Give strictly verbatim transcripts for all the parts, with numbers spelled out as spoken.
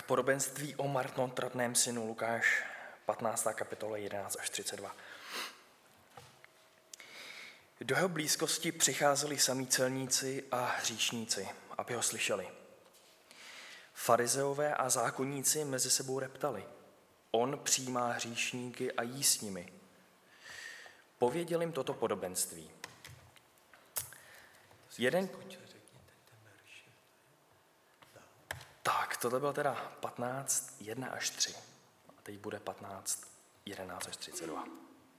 Podobenství o marnotratném synu, Lukáš patnáctá kapitola jedenáct až třicet dva. Do jeho blízkosti přicházeli samí celníci a hříšníci, aby ho slyšeli. Farizeové a zákonníci mezi sebou reptali. On přijímá hříšníky a jí s nimi. Pověděl jim toto podobenství. Jeden... Tak, tohle byl teda patnáct, jedna až tři. A teď bude patnáct, jedenáct až třicet dva.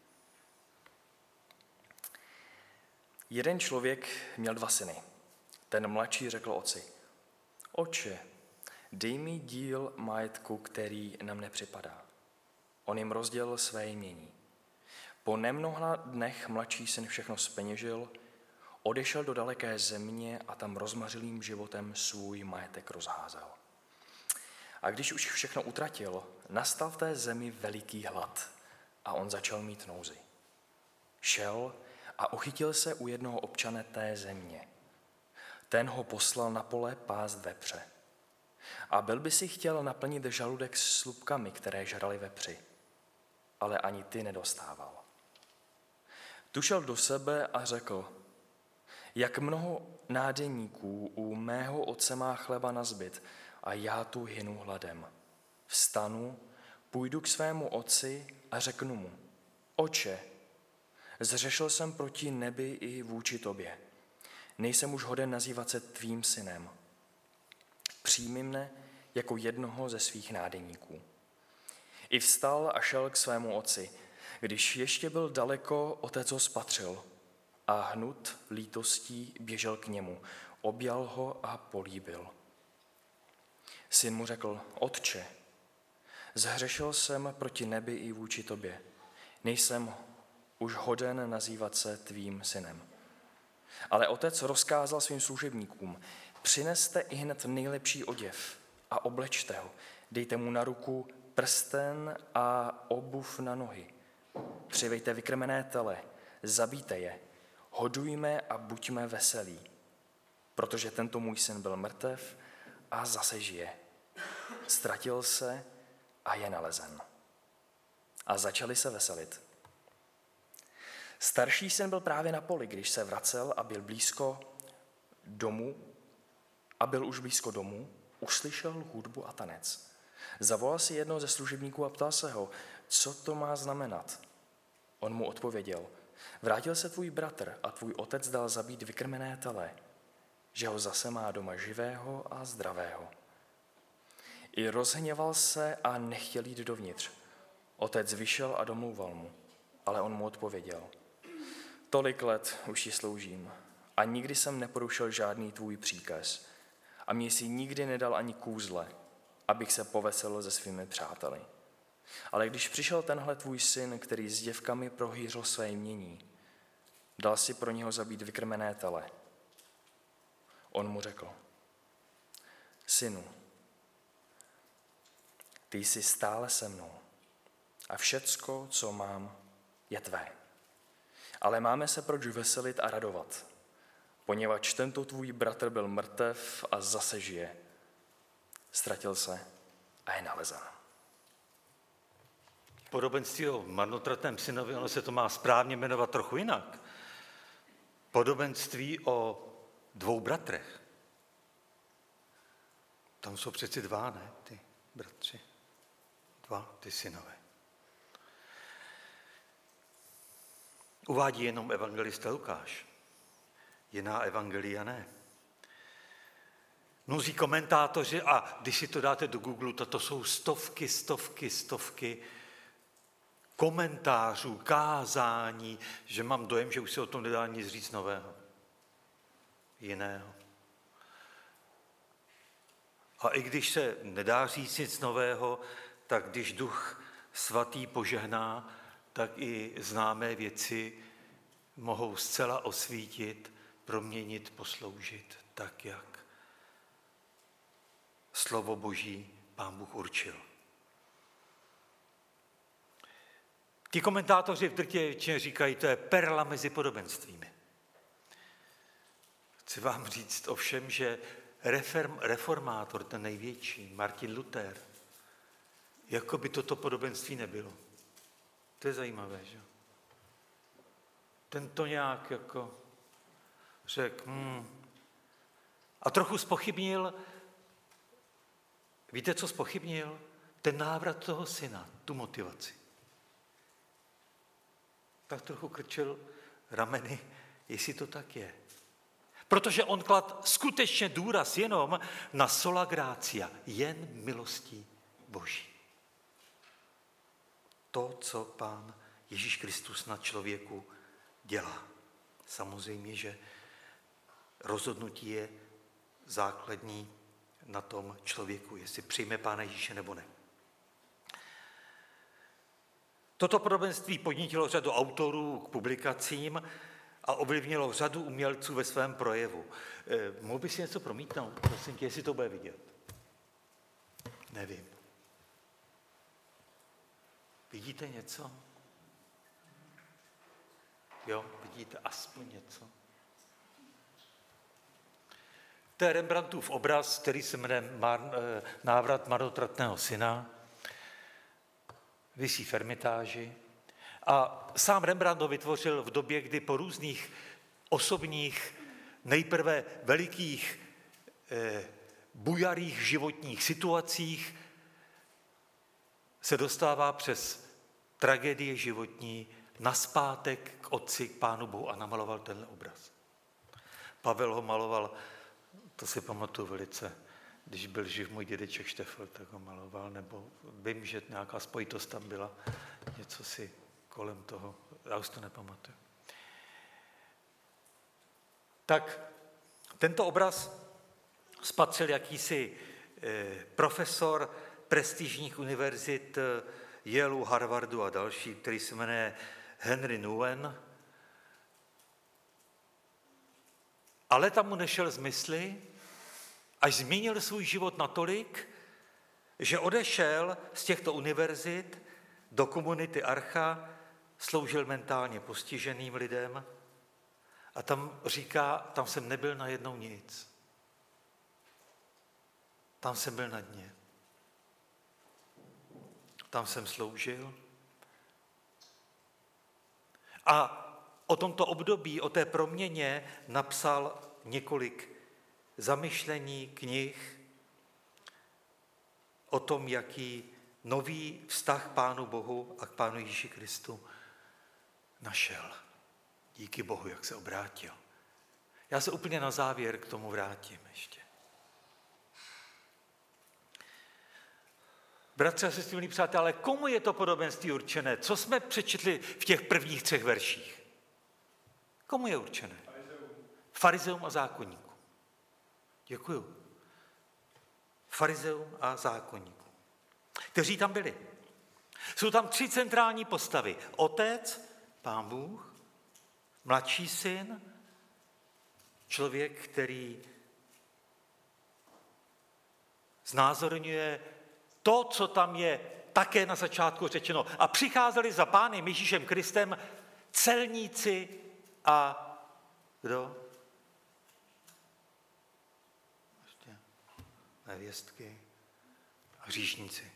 Jeden člověk měl dva syny. Ten mladší řekl otci: Otče, dej mi díl majetku, který nám nepřipadá. On jim rozdělil své jmění. Po nemnoha dnech mladší syn všechno zpeněžil, odešel do daleké země a tam rozmařilým životem svůj majetek rozházel. A když už všechno utratil, nastal v té zemi veliký hlad a on začal mít nouzi. Šel a uchytil se u jednoho občana té země. Ten ho poslal na pole pást vepře. A byl by si chtěl naplnit žaludek slupkami, které žrali vepři, ale ani ty nedostával. Tu šel do sebe a řekl: Jak mnoho nádeníků u mého otce má chleba nazbyt a já tu hynu hladem. Vstanu, půjdu k svému otci a řeknu mu: Otče, zřešil jsem proti nebi i vůči tobě. Nejsem už hoden nazývat se tvým synem. Přijmi mne jako jednoho ze svých nádeníků. I vstal a šel k svému otci. Když ještě byl daleko, otec ho spatřil a hnut lítostí běžel k němu, objal ho a políbil. Syn mu řekl: Otče, zhřešil jsem proti nebi i vůči tobě. Nejsem už hoden nazývat se tvým synem. Ale otec rozkázal svým služebníkům: Přineste ihned nejlepší oděv a oblečte ho. Dejte mu na ruku prsten a obuv na nohy. Přivejte vykrmené tele, zabijte je, hodujme a buďme veselí, protože tento můj syn byl mrtev a zase žije. Ztratil se a je nalezen. A začali se veselit. Starší syn byl právě na poli, když se vracel a byl blízko domu, a byl už blízko domu, uslyšel hudbu a tanec. Zavolal si jednoho ze služebníků a ptal se ho: Co to má znamenat? On mu odpověděl: Vrátil se tvůj bratr a tvůj otec dal zabít vykrmené tele, že ho zase má doma živého a zdravého. I rozhněval se a nechtěl jít dovnitř. Otec vyšel a domlouval mu, ale on mu odpověděl: Tolik let už ti sloužím a nikdy jsem neporušil žádný tvůj příkaz a mě si nikdy nedal ani kůzle, abych se poveselil se svými přáteli. Ale když přišel tenhle tvůj syn, který s děvkami prohýřil své jmění, dal si pro něho zabít vykrmené tele. On mu řekl: Synu, ty jsi stále se mnou a všecko, co mám, je tvé. Ale máme se proč veselit a radovat, poněvadž tento tvůj bratr byl mrtev a zase žije. Ztratil se a je nalezen. Podobenství o marnotratném synovi, ono se to má správně jmenovat trochu jinak. Podobenství o dvou bratrech. Tam jsou přeci dva, ne? Ty bratři. Dva, ty synové. Uvádí jenom evangelista Lukáš. Jiná evangelia ne. Mnozí komentátoři, a když si to dáte do Google, to jsou stovky, stovky, stovky komentářů, kázání, že mám dojem, že už se o tom nedá nic říct nového, jiného. A i když se nedá říct nic nového, tak když Duch Svatý požehná, tak i známé věci mohou zcela osvítit, proměnit, posloužit tak, jak slovo Boží Pán Bůh určil. Ti komentátoři v drtě většině říkají, to je perla mezi podobenstvími. Chci vám říct ovšem, že reform, reformátor, ten největší, Martin Luther, jako by toto podobenství nebylo. To je zajímavé, že? Ten to nějak jako řekl, hmm. A trochu zpochybnil, víte, co zpochybnil? Ten návrat toho syna, tu motivaci. Tak trochu krčil rameny, jestli to tak je. Protože on klad skutečně důraz jenom na sola gratia, jen milostí Boží. To, co Pán Ježíš Kristus na člověku dělá. Samozřejmě, že rozhodnutí je základní na tom člověku, jestli přijme Pána Ježíše nebo ne. Toto podobenství podnítilo řadu autorů k publikacím a ovlivnilo řadu umělců ve svém projevu. Eh, mohl by si něco promítnout? Prosím tě, jestli to bude vidět. Nevím. Vidíte něco? Jo, vidíte aspoň něco. To je Rembrandtův obraz, který se jmenuje Návrat marnotratného syna. Visí v Ermitáži. A sám Rembrandt ho vytvořil v době, kdy po různých osobních, nejprve velikých, eh, bujarých životních situacích se dostává přes tragédie životní nazpátek k otci, k Pánu Bohu a namaloval tenhle obraz. Pavel ho maloval, to si pamatuju velice, když byl živ můj dědeček Štefel, tak ho maloval, nebo vím, že nějaká spojitost tam byla, něco si kolem toho, já už to nepamatuju. Tak tento obraz spatřil jakýsi eh, profesor prestižních univerzit Yaleu, Harvardu a další, který se jmenuje Henry Nguyen. Ale tam mu nešel z mysli, až změnil svůj život natolik, že odešel z těchto univerzit do komunity Archa, sloužil mentálně postiženým lidem a tam říká, tam jsem nebyl najednou nic. Tam jsem byl na dně. Tam jsem sloužil. A o tomto období, o té proměně napsal několik zamyšlení, knih o tom, jaký nový vztah k Pánu Bohu a k Pánu Ježíši Kristu našel. Díky Bohu, jak se obrátil. Já se úplně na závěr k tomu vrátím ještě. Bratři a sestry, milí přátelé, komu je to podobenství určené? Co jsme přečetli v těch prvních třech verších? Komu je určené? Farizeum a zákonníkům. Děkuju. Farizeum a zákonníkům. Kteří tam byli? Jsou tam tři centrální postavy. Otec, Pán Bůh, mladší syn, člověk, který znázorňuje to, co tam je také na začátku řečeno. A přicházeli za Pánem Ježíšem Kristem celníci a kdo? Ještě nevěstky a hříšníci.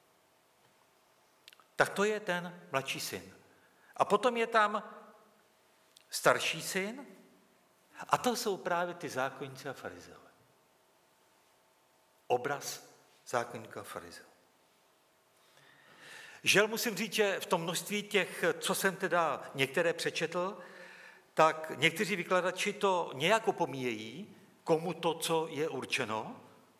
Tak to je ten mladší syn. A potom je tam starší syn a to jsou právě ty zákonníci a farizeové. Obraz zákonníka a farizeů. Žel musím říct, že v tom množství těch, co jsem teda některé přečetl, tak někteří vykladači to nějak opomíjejí, komu to, co je určeno.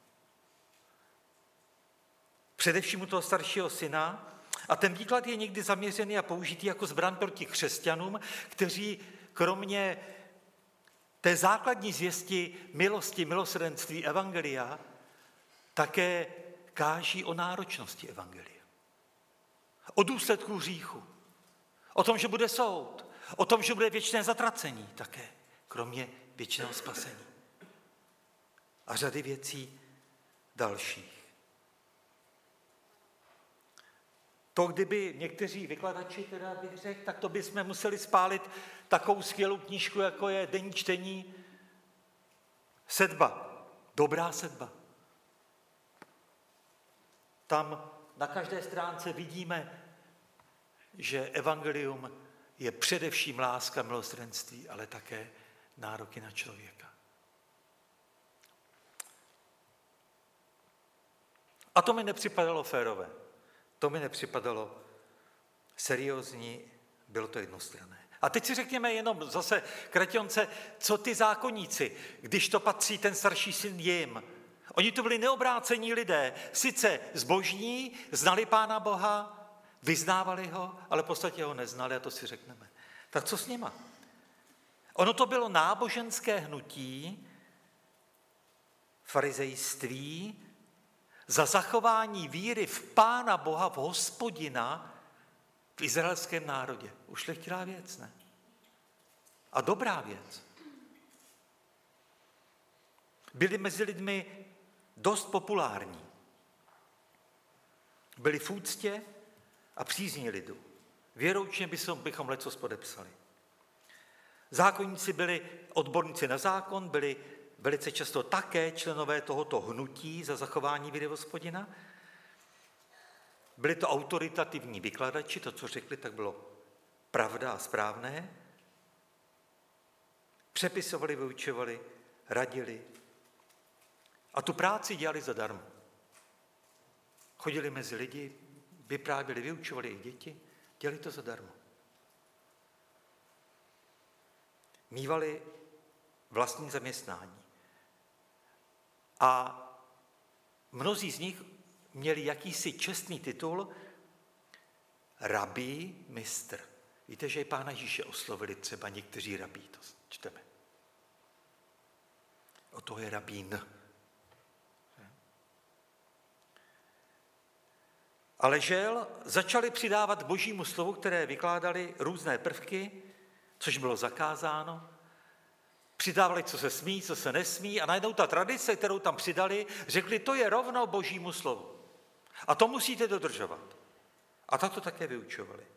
Především u toho staršího syna. A ten výklad je někdy zaměřený a použitý jako zbraň proti křesťanům, kteří kromě té základní zvěsti milosti, milosrdenství evangelia také káží o náročnosti evangelia. O důsledku hříchu. O tom, že bude soud. O tom, že bude věčné zatracení také, kromě věčného spasení. A řady věcí dalších. To, kdyby někteří vykladači, teda bych řekl, tak to bychom museli spálit takovou skvělou knížku, jako je Denní čtení Sedba Dobrá sedba. Tam na každé stránce vidíme, že evangelium je především láska, milosrdenství, ale také nároky na člověka. A to mi nepřipadalo férové. To mi nepřipadalo seriózní, bylo to jednostranné. A teď si řekněme jenom zase kratěnce, co ty zákonníci, když to patří ten starší syn jim. Oni to byli neobrácení lidé, sice zbožní, znali Pána Boha, vyznávali ho, ale v podstatě ho neznali a to si řekneme. Tak co s nima? Ono to bylo náboženské hnutí, farizejství, za zachování víry v Pána Boha, v Hospodina, v izraelském národě. Ušlechtilá věc, ne? A dobrá věc. Byli mezi lidmi dost populární. Byli v úctě a přízní lidu. Věroučně bychom lecos podepsali. Zákonníci byli odborníci na zákon, byli velice často také členové tohoto hnutí za zachování víry Hospodina. Byli to autoritativní vykladači, to, co řekli, tak bylo pravda a správné. Přepisovali, vyučovali, radili a tu práci dělali zadarmo. Chodili mezi lidi, vyprávěli, vyučovali i děti, dělali to zadarmo. Mívali vlastní zaměstnání. A mnozí z nich měli jakýsi čestný titul rabí mistr. Víte, že i Pána Ježíše oslovili třeba někteří rabí, to čteme. O toho je rabín. Ale žel začali přidávat božímu slovu, které vykládali různé prvky, což bylo zakázáno. Přidávali, co se smí, co se nesmí a najednou ta tradice, kterou tam přidali, řekli, to je rovno božímu slovu. A to musíte dodržovat. A tak to také vyučovali.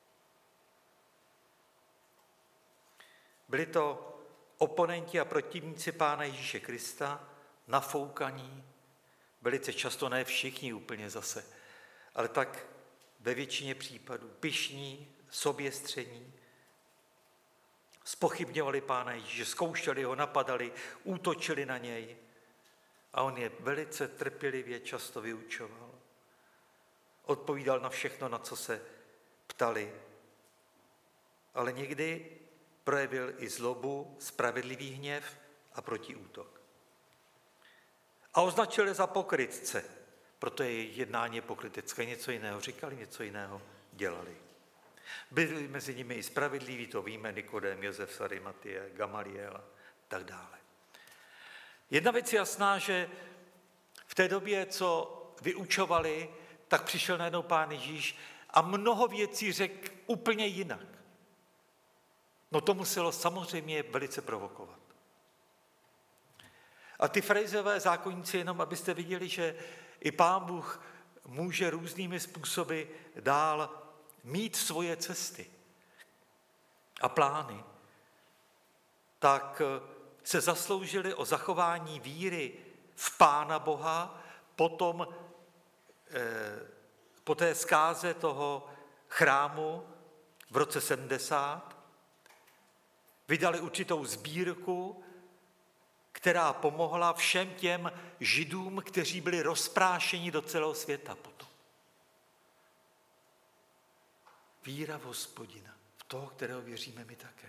Byli to oponenti a protivníci Pána Ježíše Krista, nafoukaní, velice často ne všichni úplně zase, ale tak ve většině případů pyšní, soběstřední, zpochybňovali Pána Ježíše, zkoušeli ho, napadali, útočili na něj a on je velice trpělivě často vyučoval. Odpovídal na všechno, na co se ptali, ale někdy projevil i zlobu, spravedlivý hněv a protiútok. A označili za pokrytce, proto je jednání pokrytecké, něco jiného říkali, něco jiného dělali. Byli mezi nimi i spravedliví, to víme, Nikodém, Josef z Arimatie, Gamaliel a tak dále. Jedna věc je jasná, že v té době, co vyučovali, tak přišel najednou Pán Ježíš a mnoho věcí řekl úplně jinak. No to muselo samozřejmě velice provokovat. A ty farizejové zákonníci, jenom abyste viděli, že i Pán Bůh může různými způsoby dál mít svoje cesty a plány, tak se zasloužili o zachování víry v Pána Boha, potom eh, po té zkáze toho chrámu v roce sedmdesát vydali určitou sbírku, která pomohla všem těm Židům, kteří byli rozprášeni do celého světa potom. Víra v Hospodina, v toho, kterého věříme my také.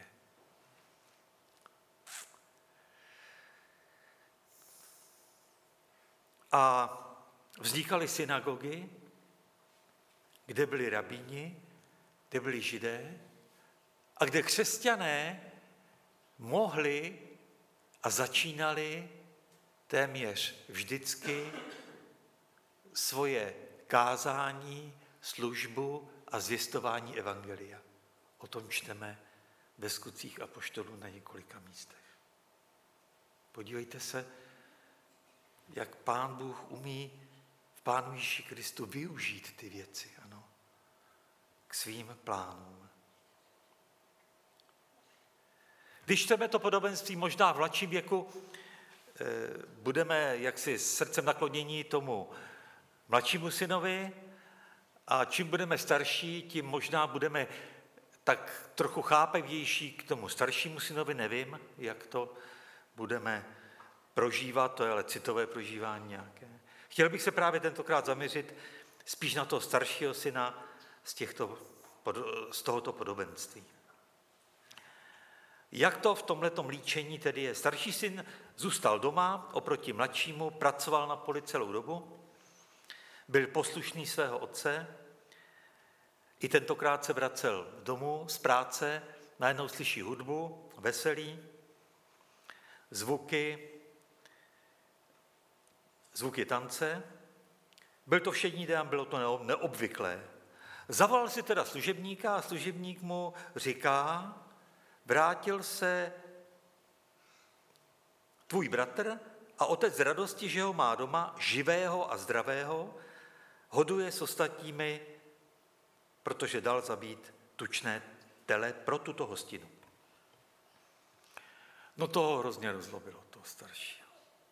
A vznikaly synagogy, kde byli rabíni, kde byli Židé a kde křesťané mohli a začínali téměř vždycky svoje kázání, službu a zvěstování evangelia. O tom čteme ve Skutcích apoštolů na několika místech. Podívejte se, jak Pán Bůh umí v Pánu Ježíši Kristu využít ty věci, ano, k svým plánům. Když čteme to podobenství možná v mladším věku, budeme jaksi srdcem naklonění tomu mladšímu synovi a čím budeme starší, tím možná budeme tak trochu chápavější k tomu staršímu synovi, nevím, jak to budeme prožívat, to je ale citové prožívání nějaké. Chtěl bych se právě tentokrát zaměřit spíš na toho staršího syna z, těchto, z tohoto podobenství. Jak to v tomhletom líčení tedy je? Starší syn zůstal doma, oproti mladšímu, pracoval na poli celou dobu, byl poslušný svého otce, i tentokrát se vracel domů z práce, najednou slyší hudbu, veselí, zvuky, zvuky tance. Byl to všední den, bylo to neobvyklé. Zavolal si teda služebníka a služebník mu říká, vrátil se tvůj bratr a otec z radosti, že ho má doma, živého a zdravého, hoduje s ostatními, protože dal zabít tučné tele pro tuto hostinu. No to hrozně rozlobilo, toho staršího.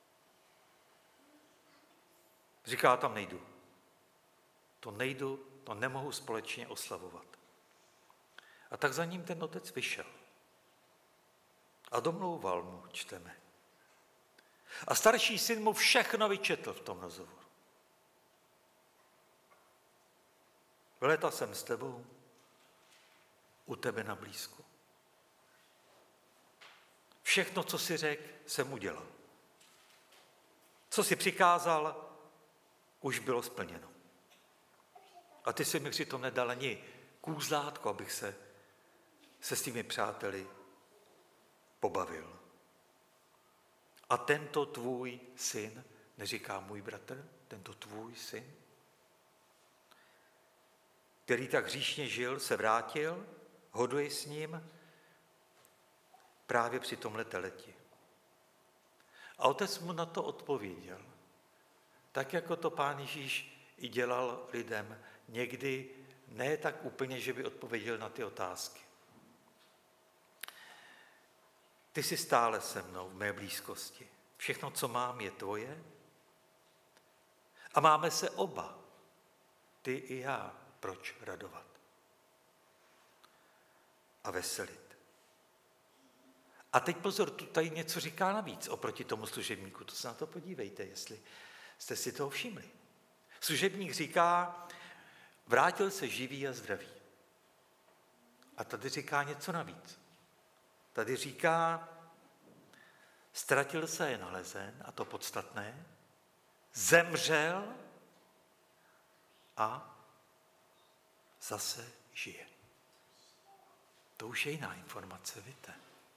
Říká, tam nejdu. To nejdu, to nemohu společně oslavovat. A tak za ním ten otec vyšel. A domlouval mu, čteme. A starší syn mu všechno vyčetl v tom rozhovoru. Léta jsem s tebou, u tebe na blízku. Všechno, co si řekl, jsem udělal. Co si přikázal, už bylo splněno. A ty si mi přitom nedal ani kůzlátko, abych se se s těmi přáteli pobavil. A tento tvůj syn, neříká můj bratr, tento tvůj syn, který tak hříšně žil, se vrátil, hoduje s ním právě při tomhle teleti. A otec mu na to odpověděl. Tak, jako to Pán Ježíš i dělal lidem. Někdy ne tak úplně, že by odpověděl na ty otázky. Ty jsi stále se mnou v mé blízkosti. Všechno, co mám, je tvoje. A máme se oba, ty i já, proč radovat a veselit. A teď pozor, tu tady něco říká navíc oproti tomu služebníku. To se na to podívejte, jestli jste si toho všimli. Služebník říká, vrátil se živý a zdravý. A tady říká něco navíc. Tady říká, ztratil se je nalezen, a to podstatné, zemřel a zase žije. To už je jiná informace, víte.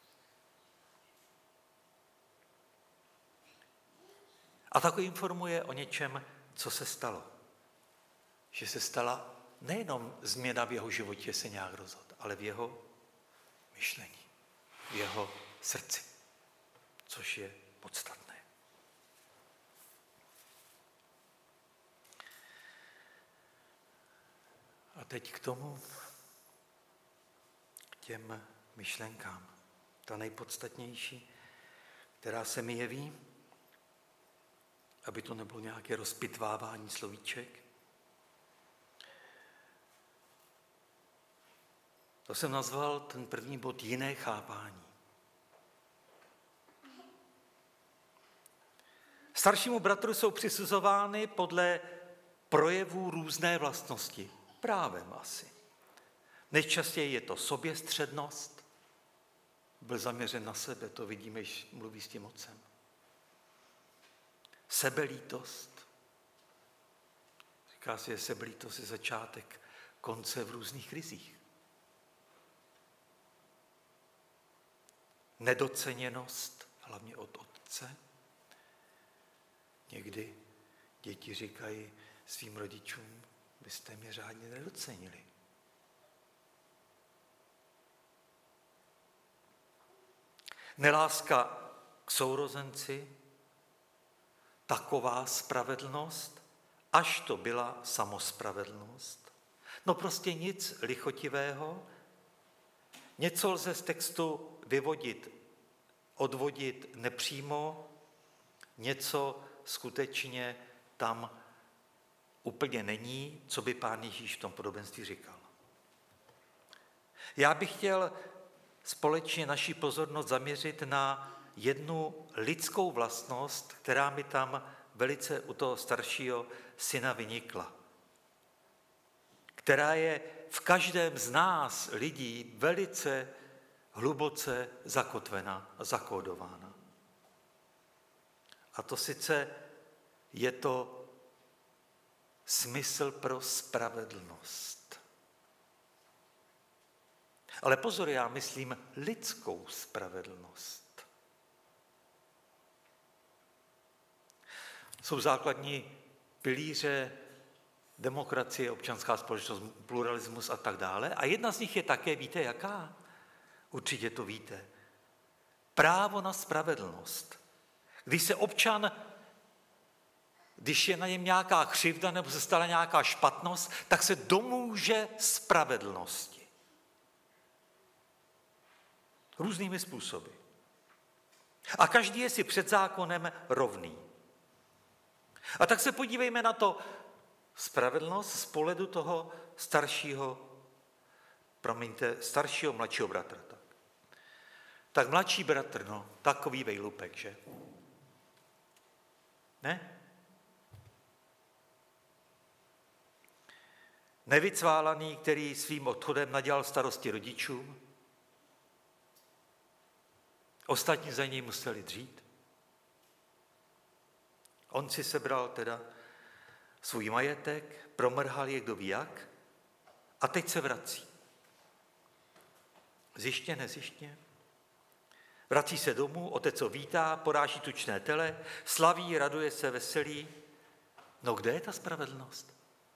A tak informuje o něčem, co se stalo. Že se stala nejenom změna v jeho životě se nějak rozhodl, ale v jeho myšlení, v jeho srdci, což je podstatné. A teď k tomu, k těm myšlenkám. Ta nejpodstatnější, která se mi jeví, aby to nebylo nějaké rozpitvávání slovíček. To jsem nazval ten první bod jiné chápání. Staršímu bratru jsou přisuzovány podle projevů různé vlastnosti. Právem asi. Nejčastěji je to soběstřednost. Byl zaměřen na sebe, to vidíme, když mluví s tím otcem. Sebelítost. Říká se, že sebelítost je začátek konce v různých krizích. Nedoceněnost, hlavně od otce. Někdy děti říkají svým rodičům, byste mě řádně nedocenili. Neláska k sourozenci, taková spravedlnost, až to byla samospravedlnost. No prostě nic lichotivého, něco lze z textu vyvodit, odvodit nepřímo, něco skutečně tam úplně není, co by Pán Ježíš v tom podobenství říkal. Já bych chtěl společně naši pozornost zaměřit na jednu lidskou vlastnost, která mi tam velice u toho staršího syna vynikla, která je v každém z nás lidí velice hluboce zakotvena a zakódována. A to sice je to smysl pro spravedlnost. Ale pozor, já myslím lidskou spravedlnost. Jsou základní pilíře demokracie, občanská společnost, pluralismus a tak dále. A jedna z nich je také, víte jaká? Určitě to víte. Právo na spravedlnost. Když se občan, když je na něm nějaká křivda nebo se stala nějaká špatnost, tak se domůže spravedlnosti. Různými způsoby. A každý je si před zákonem rovný. A tak se podívejme na to spravedlnost z pohledu toho staršího, promiňte, staršího mladšího bratra. Tak, tak mladší bratr, no, takový vejlupek, že? Ne? Nevycválaný, který svým odchodem nadělal starosti rodičům. Ostatní za něj museli dřít. On si sebral teda svůj majetek, promrhal je kdo ví jak a teď se vrací. Zjištně, nezjištně. Vrací se domů, otec ho vítá, poráží tučné tele, slaví, raduje se, veselí. No kde je ta spravedlnost?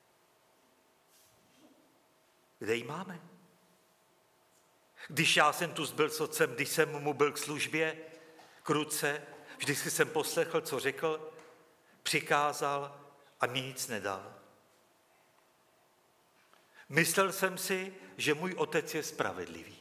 Kde ji máme? Když já jsem tu zbyl s otcem, když jsem mu byl k službě, k ruce, vždycky jsem poslechl, co řekl, přikázal a mi nic nedal. Myslel jsem si, že můj otec je spravedlivý.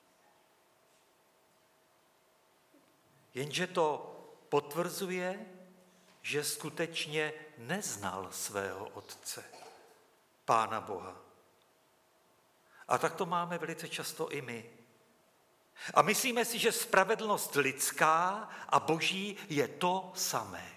Jenže to potvrzuje, že skutečně neznal svého otce, Pána Boha. A tak to máme velice často i my. A myslíme si, že spravedlnost lidská a boží je to samé.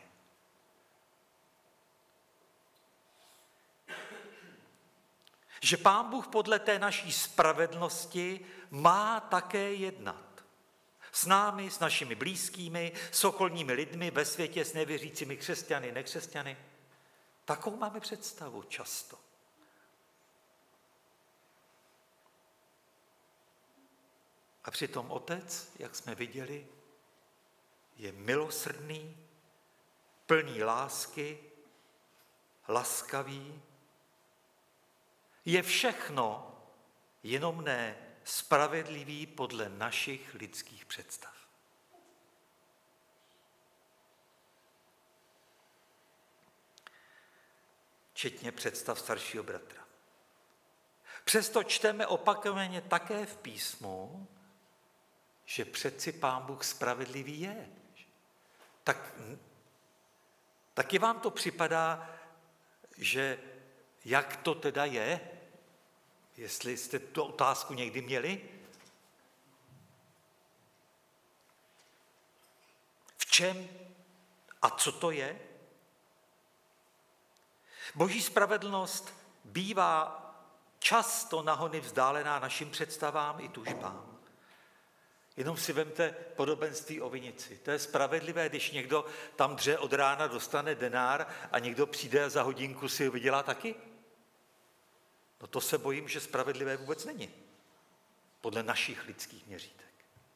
Že Pán Bůh podle té naší spravedlnosti má také jednat. S námi, s našimi blízkými, s okolními lidmi ve světě, s nevěřícími křesťany, nekřesťany. Takovou máme představu často. A přitom otec, jak jsme viděli, je milosrdný, plný lásky, laskavý. Je všechno, jenom ne spravedlivý podle našich lidských představ. Včetně představ staršího bratra. Přesto čteme opakovaně také v písmu, že přeci Pán Bůh spravedlivý je. Tak, taky vám to připadá, že jak to teda je? Jestli jste tu otázku někdy měli? V čem a co to je? Boží spravedlnost bývá často nahony vzdálená našim představám i tužbám. Jenom si vemte podobenství o vinici. To je spravedlivé, když někdo tam dře od rána, dostane denár a někdo přijde a za hodinku si ho vydělá taky? No to se bojím, že spravedlivé vůbec není. Podle našich lidských měřítek.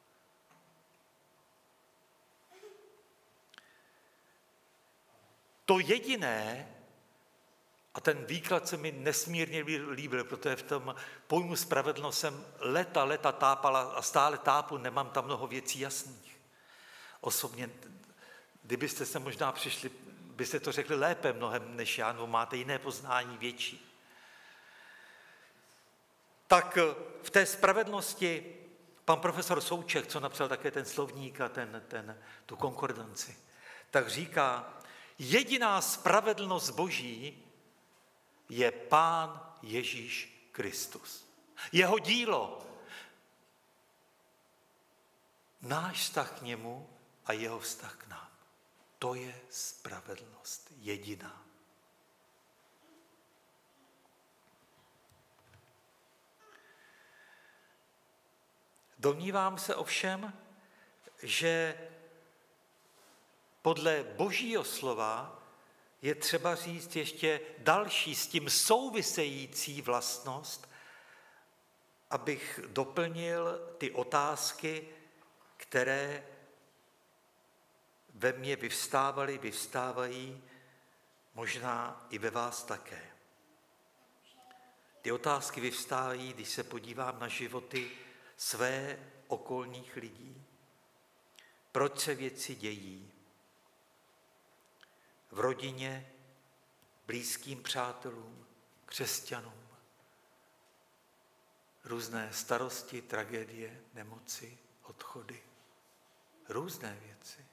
To jediné, a ten výklad se mi nesmírně líbil, protože v tom pojmu spravedlnost jsem leta, leta tápala a stále tápu, nemám tam mnoho věcí jasných. Osobně, kdybyste se možná přišli, byste to řekli lépe mnohem než já, nebo máte jiné poznání větší. Tak v té spravedlnosti pan profesor Souček, co napsal také ten slovník a ten, ten, tu konkordanci, tak říká, jediná spravedlnost Boží je Pán Ježíš Kristus. Jeho dílo, náš vztah k němu a jeho vztah k nám. To je spravedlnost jediná. Domnívám se ovšem, že podle Božího slova je třeba říct ještě další s tím související vlastnost, abych doplnil ty otázky, které ve mně vyvstávaly, vyvstávají, možná i ve vás také. Ty otázky vyvstávají, když se podívám na životy své okolních lidí. Proč se věci dějí? V rodině, blízkým přátelům, křesťanům. Různé starosti, tragédie, nemoci, odchody. Různé věci.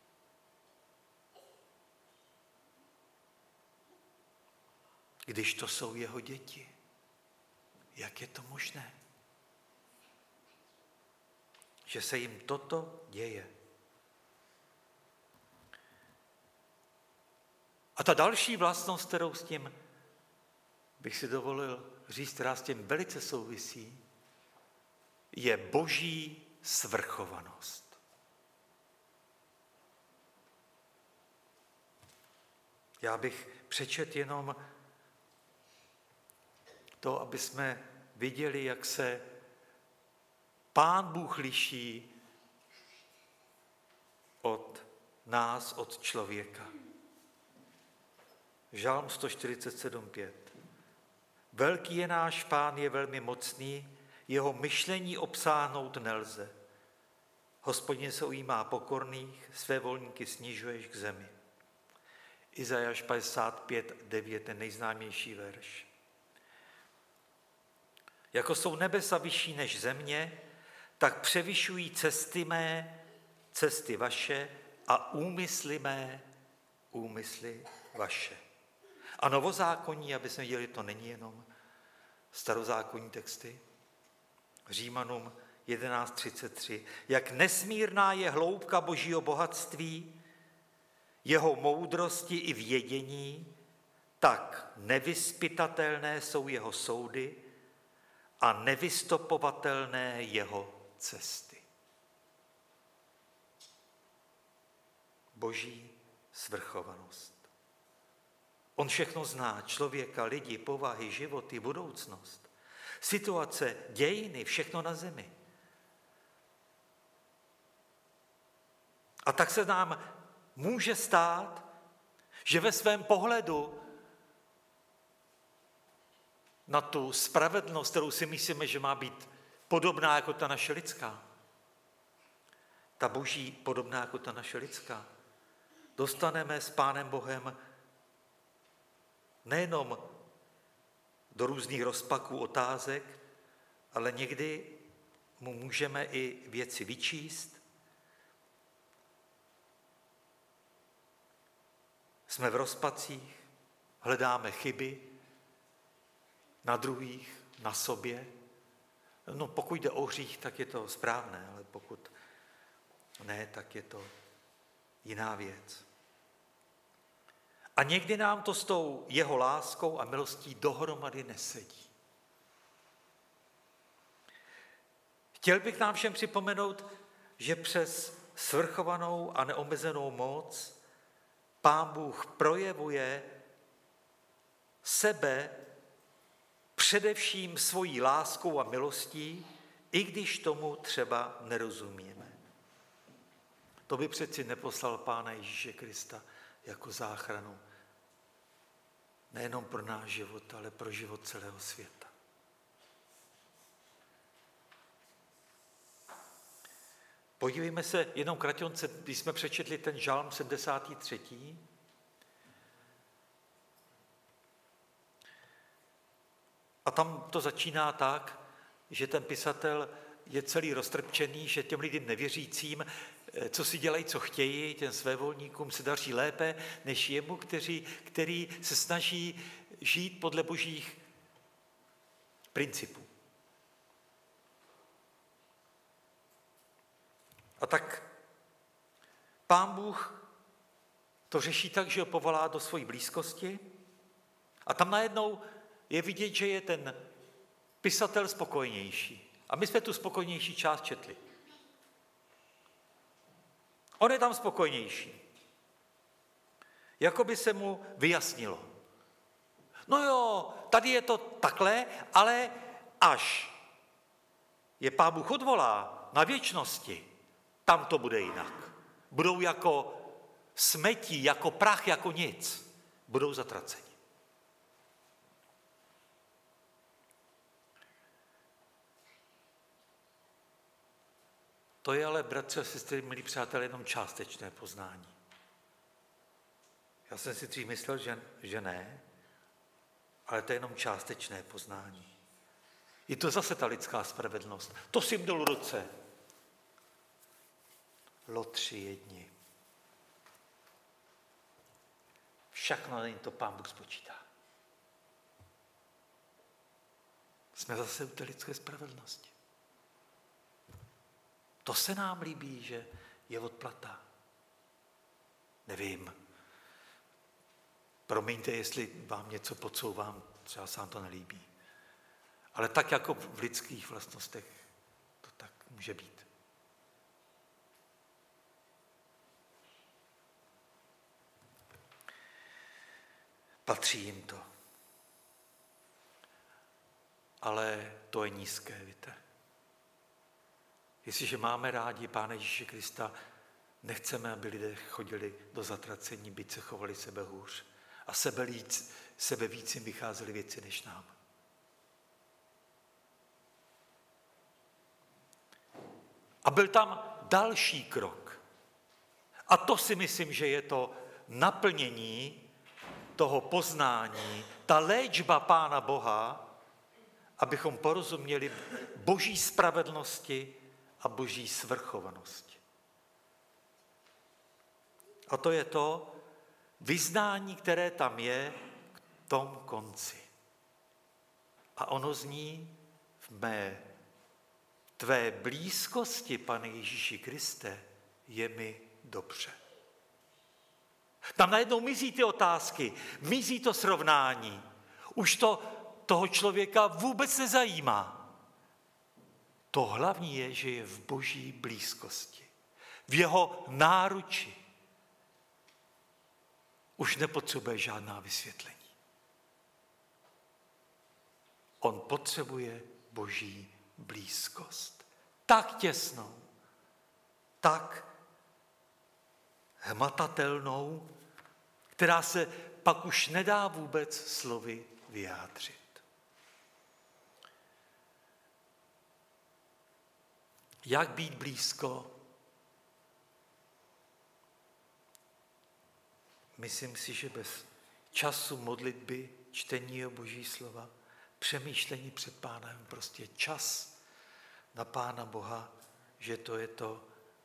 Když to jsou jeho děti, jak je to možné? Že se jim toto děje. A ta další vlastnost, kterou s tím bych si dovolil říct, která s tím velice souvisí, je Boží svrchovanost. Já bych přečet jenom to, aby jsme viděli, jak se Pán Bůh liší od nás, od člověka. Žalm sto čtyřicet sedm pět. Velký je náš Pán, je velmi mocný, jeho myšlení obsáhnout nelze. Hospodin se ujímá pokorných, své volníky snižuješ k zemi. Izajáš padesát pět devět, ten nejznámější verš. Jako jsou nebesa vyšší než země, tak převyšují cesty mé, cesty vaše a úmysly mé, úmysly vaše. A novozákonní, aby jsme viděli, to není jenom starozákonní texty. Římanům jedenáct třicet tři. Jak nesmírná je hloubka Božího bohatství, jeho moudrosti i vědění, tak nevyzpytatelné jsou jeho soudy a nevystopovatelné jeho cesty. Boží svrchovanost. On všechno zná, člověka, lidi, povahy, životy, budoucnost, situace, dějiny, všechno na zemi. A tak se nám může stát, že ve svém pohledu na tu spravedlnost, kterou si myslíme, že má být podobná jako ta naše lidská, ta Boží podobná jako ta naše lidská, dostaneme s Pánem Bohem nejenom do různých rozpaků otázek, ale někdy mu můžeme i věci vyčíst. Jsme v rozpacích, hledáme chyby na druhých, na sobě. No pokud jde o hřích, tak je to správné, ale pokud ne, tak je to jiná věc. A někdy nám to s tou jeho láskou a milostí dohromady nesedí. Chtěl bych nám všem připomenout, že přes svrchovanou a neomezenou moc Pán Bůh projevuje sebe především svojí láskou a milostí, i když tomu třeba nerozumíme. To by přeci neposlal Pána Ježíše Krista jako záchranu. Nejenom pro náš život, ale pro život celého světa. Podívejme se jenom kratěnce, když jsme přečetli ten žalm sedmdesát tři. A tam to začíná tak, že ten pisatel je celý roztrpčený, že těm lidem nevěřícím co si dělají, co chtějí, těm svévolníkům se daří lépe, než jemu, který, který se snaží žít podle božích principů. A tak Pán Bůh to řeší tak, že ho povolá do své blízkosti a tam najednou je vidět, že je ten pisatel spokojenější. A my jsme tu spokojenější část četli. On je tam spokojenější. Jakoby se mu vyjasnilo. No jo, tady je to takhle, ale až je Pán Bůh odvolá na věčnosti, tam to bude jinak. Budou jako smetí, jako prach, jako nic. Budou zatraceni. To je ale, bratři a sestry, milí přátelé, jenom částečné poznání. Já jsem si dřív myslel, že, že ne, ale to je jenom částečné poznání. Je to zase ta lidská spravedlnost. To si jim do ruce. Lotři jedni. Všechno na to Pán Bůh spočítá. Jsme zase u té lidské spravedlnosti. To se nám líbí, že je odplata. Nevím. Promiňte, jestli vám něco podsouvám, třeba se vám to nelíbí. Ale tak jako v lidských vlastnostech to tak může být. Patří jim to. Ale to je nízké, víte. Jestliže máme rádi Pána Ježíše Krista, nechceme, aby lidé chodili do zatracení, byť se chovali sebe hůř. A sebe, líc, sebe víc jim vycházely věci než nám. A byl tam další krok. A to si myslím, že je to naplnění toho poznání, ta léčba Pána Boha, abychom porozuměli boží spravedlnosti a boží svrchovanosti. A to je to vyznání, které tam je v tom konci. A ono zní: v mé tvé blízkosti, Pane Ježíši Kriste, je mi dobře. Tam najednou mizí ty otázky, mizí to srovnání. Už to toho člověka vůbec nezajímá. To hlavní je, že je v boží blízkosti, v jeho náruči. Už nepotřebuje žádná vysvětlení. On potřebuje boží blízkost. Tak těsnou, tak hmatatelnou, která se pak už nedá vůbec slovy vyjádřit. Jak být blízko? Myslím si, že bez času modlitby, čtení o boží slova, přemýšlení před Pánem, prostě čas na Pána Boha, že to je to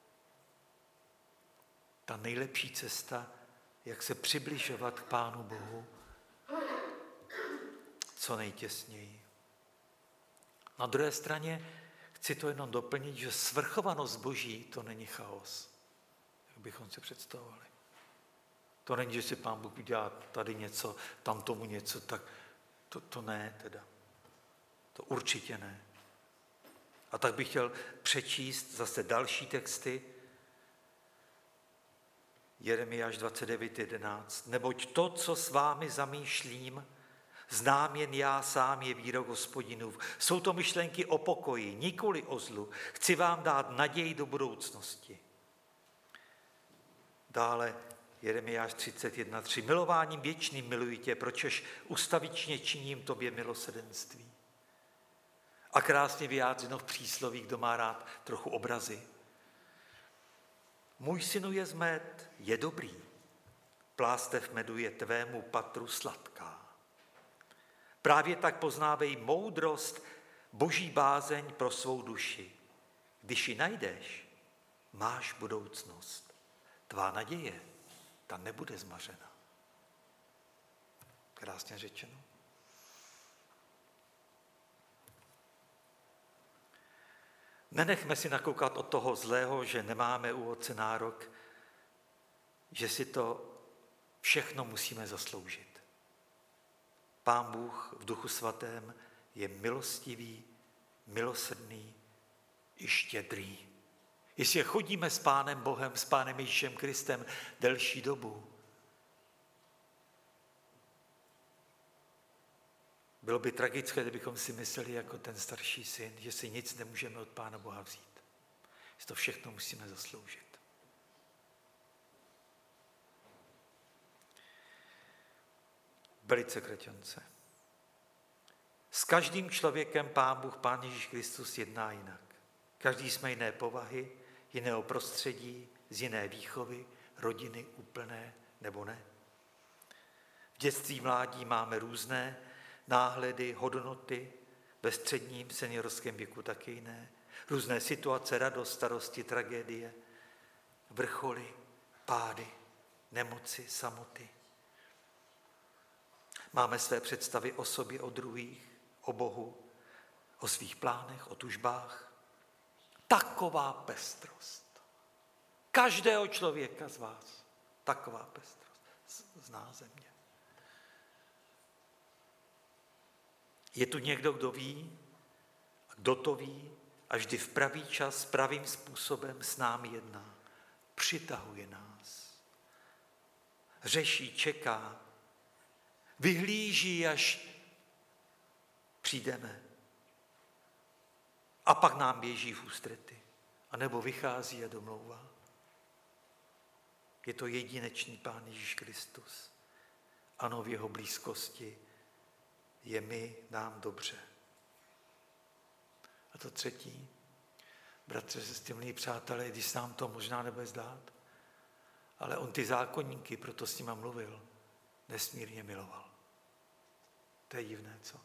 ta nejlepší cesta, jak se přibližovat k Pánu Bohu co nejtěsněji. Na druhé straně chci to jenom doplnit, že svrchovanost Boží to není chaos, jak bychom si představovali. To není, že si Pán Bůh udělá tady něco, tam tomu něco, tak to, to ne teda. To určitě ne. A tak bych chtěl přečíst zase další texty. Jeremiáš dvacet devět jedenáct. Neboť to, co s vámi zamýšlím, znám jen já sám, je výrok Hospodinův. Jsou to myšlenky o pokoji, nikoli o zlu. Chci vám dát naději do budoucnosti. Dále Jeremiáš třicet jedna tři. Milováním věčným miluji tě, pročež ustavičně činím tobě milosrdenství. A krásně vyjádřeno v přísloví, kdo má rád trochu obrazy. Můj synu je zmed, je dobrý. Plástev medu je tvému patru sladká. Právě tak poznávej moudrost, boží bázeň pro svou duši. Když ji najdeš, máš budoucnost. Tvá naděje, ta nebude zmařena. Krásně řečeno. Nenechme si nakoukat od toho zlého, že nemáme u Otce nárok, že si to všechno musíme zasloužit. Pán Bůh v Duchu Svatém je milostivý, milosrdný i štědrý. Jestli chodíme s Pánem Bohem, s Pánem Ježíšem Kristem delší dobu, bylo by tragické, kdybychom si mysleli jako ten starší syn, že si nic nemůžeme od Pána Boha vzít. Že to všechno musíme zasloužit. Velice kraťonce. S každým člověkem Pán Bůh, Pán Ježíš Kristus jedná jinak. Každý jsme jiné povahy, jiného prostředí, z jiné výchovy, rodiny úplné nebo ne. V dětství, mládí máme různé náhledy, hodnoty, ve středním seniorském věku taky jiné. Různé situace, radost, starosti, tragédie, vrcholy, pády, nemoci, samoty. Máme své představy o sobě, o druhých, o Bohu, o svých plánech, o tužbách. Taková pestrost. Každého člověka z vás. Taková pestrost zná země. Je tu někdo, kdo ví, kdo to ví a vždy v pravý čas, pravým způsobem s námi jedná. Přitahuje nás. Řeší, čeká. Vyhlíží, až přijdeme. A pak nám běží v ústrety. A nebo vychází a domlouvá. Je to jedinečný Pán Ježíš Kristus. Ano, v jeho blízkosti je mi, nám dobře. A to třetí, bratře, sestry, milí přátelé, když se nám to možná nebude zdát, ale on ty zákonníky, proto s nima mluvil, nesmírně miloval. To je divné, co?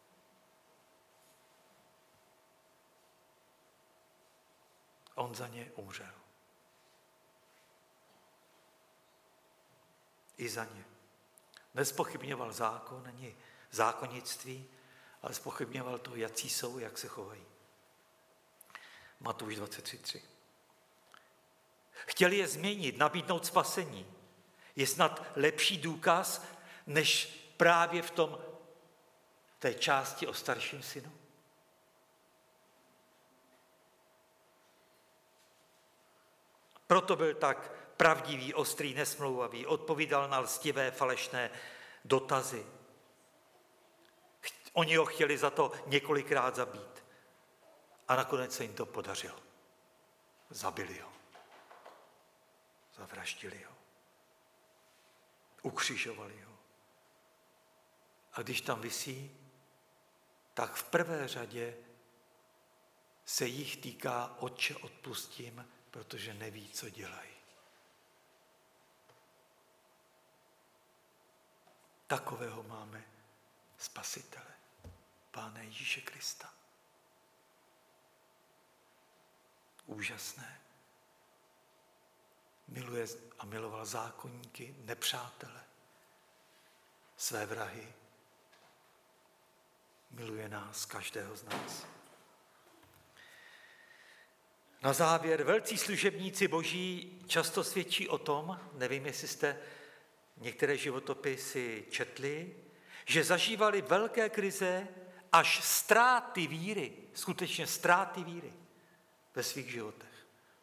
On za ně umřel. I za ně. Nespochybňoval zákon, ani zákonnictví, ale zpochybňoval to, jací jsou, jak se chovají. Matouš dvacet tři tři. Chtěli je změnit, nabídnout spasení. Je snad lepší důkaz, než právě v tom té části o starším synu? Proto byl tak pravdivý, ostrý, nesmlouvavý, odpovídal na lstivé, falešné dotazy. Oni ho chtěli za to několikrát zabít. A nakonec se jim to podařilo. Zabili ho. Zavraždili ho. Ukřižovali ho. A když tam visí, tak v prvé řadě se jich týká: Otče, odpustím, protože neví, co dělají. Takového máme Spasitele, Pána Ježíše Krista. Úžasné. Miluje a miloval zákonníky, nepřátele, své vrahy. Miluje nás, každého z nás. Na závěr, velcí služebníci Boží často svědčí o tom, nevím, jestli jste některé životopisy četli, že zažívali velké krize až ztráty víry, skutečně ztráty víry ve svých životech.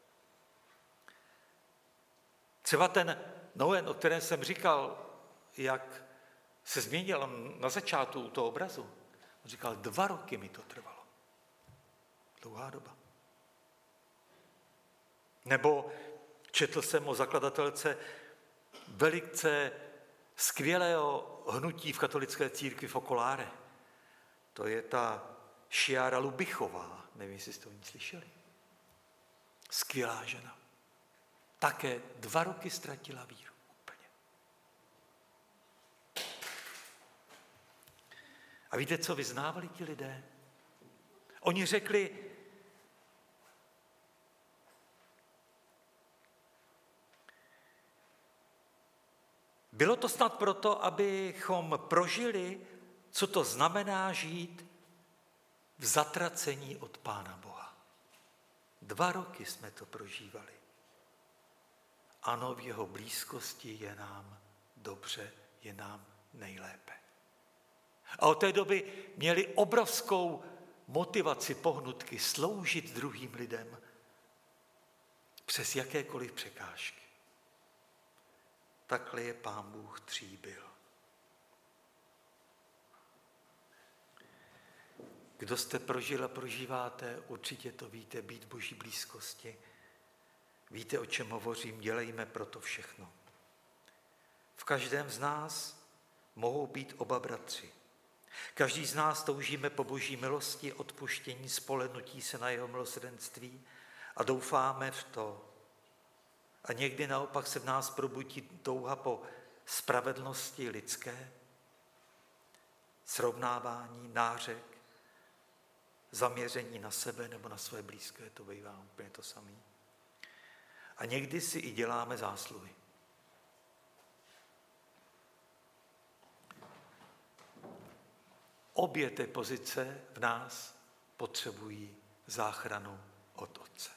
Třeba ten Noen, o kterém jsem říkal, jak se změnil na začátku toho obrazu. On říkal, dva roky mi to trvalo. Dlouhá doba. Nebo četl jsem o zakladatelce velice skvělého hnutí v katolické církvi Focolare. To je ta Šiara Lubichová. Nevím, jestli jste o ní slyšeli. Skvělá žena. Také dva roky ztratila víru. Úplně. A víte, co vyznávali ti lidé? Oni řekli, Bylo to snad proto, abychom prožili, co to znamená žít v zatracení od Pána Boha. Dva roky jsme to prožívali. Ano, v jeho blízkosti je nám dobře, je nám nejlépe. A od té doby měli obrovskou motivaci, pohnutky sloužit druhým lidem přes jakékoliv překážky. Takhle je Pán Bůh tříbil. Kdo jste prožil a prožíváte, určitě to víte, být v Boží blízkosti. Víte, o čem hovořím, dělejme proto všechno. V každém z nás mohou být oba bratři. Každý z nás toužíme po Boží milosti, odpuštění, spolehnutí se na jeho milosrdenství a doufáme v to. A někdy naopak se v nás probudí touha po spravedlnosti lidské, srovnávání, nářek, zaměření na sebe nebo na své blízké, to bývá úplně to samé. A někdy si i děláme zásluhy. Obě ty pozice v nás potřebují záchranu od Otce.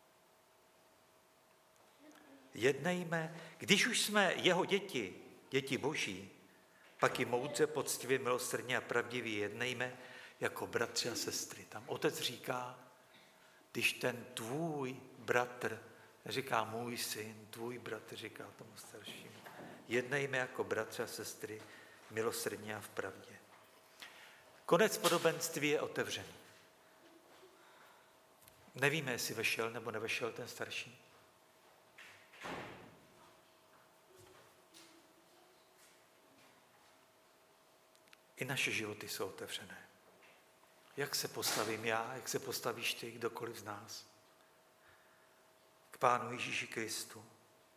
Jednejme, když už jsme jeho děti, děti Boží, pak i moudře, poctivě, milosrdně a pravdivě jednejme jako bratři a sestry. Tam Otec říká, když ten tvůj bratr, neříká můj syn, tvůj bratr, říká tomu staršímu, jednejme jako bratři a sestry milosrdně a v pravdě. Konec podobenství je otevřený. Nevíme, jestli vešel nebo nevešel ten starší. I naše životy jsou otevřené. Jak se postavím já, jak se postavíš ty, kdokoliv z nás? K Pánu Ježíši Kristu.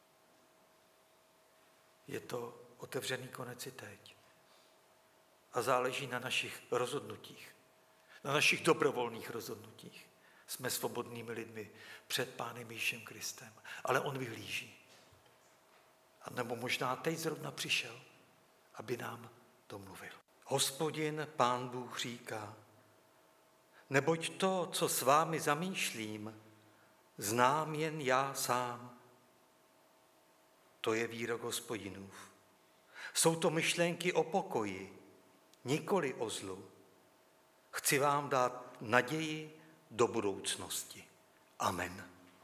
Je to otevřený konec i teď. A záleží na našich rozhodnutích, na našich dobrovolných rozhodnutích. Jsme svobodnými lidmi před Pánem Ježíšem Kristem, ale on vyhlíží. A nebo možná teď zrovna přišel, aby nám to mluvil. Hospodin, Pán Bůh říká, neboť to, co s vámi zamýšlím, znám jen já sám. To je výrok Hospodinův. Jsou to myšlenky o pokoji, nikoli o zlu. Chci vám dát naději do budoucnosti. Amen.